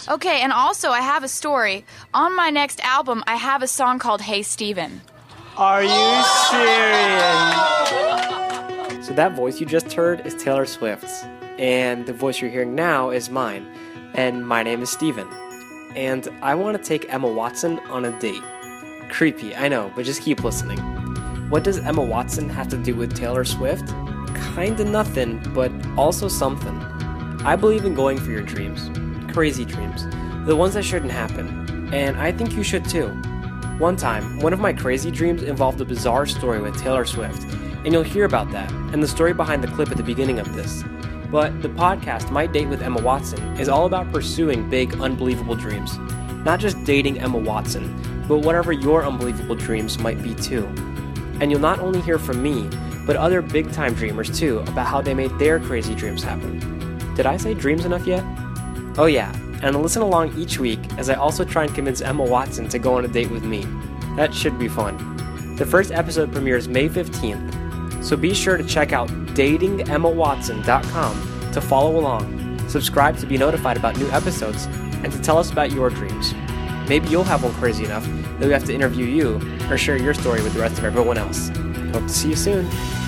Okay, and also I have a story. On my next album, I have a song called Hey Steven. Are you serious? So that voice you just heard is Taylor Swift's, and the voice you're hearing now is mine, and my name is Steven. And I want to take Emma Watson on a date. Creepy, I know, but just keep listening. What does Emma Watson have to do with Taylor Swift? Kinda nothing, but also something. I believe in going for your dreams. Crazy dreams. The ones that shouldn't happen. And I think you should too. One time, one of my crazy dreams involved a bizarre story with Taylor Swift, and you'll hear about that and the story behind the clip at the beginning of this. But the podcast, My Date with Emma Watson, is all about pursuing big, unbelievable dreams. Not just dating Emma Watson, but whatever your unbelievable dreams might be too. And you'll not only hear from me, but other big-time dreamers too about how they made their crazy dreams happen. Did I say dreams enough yet? Oh yeah, and listen along each week as I also try and convince Emma Watson to go on a date with me. That should be fun. The first episode premieres May 15th, so be sure to check out datingemmawatson.com to follow along, subscribe to be notified about new episodes, and to tell us about your dreams. Maybe you'll have one crazy enough that we have to interview you or share your story with the rest of everyone else. Hope to see you soon.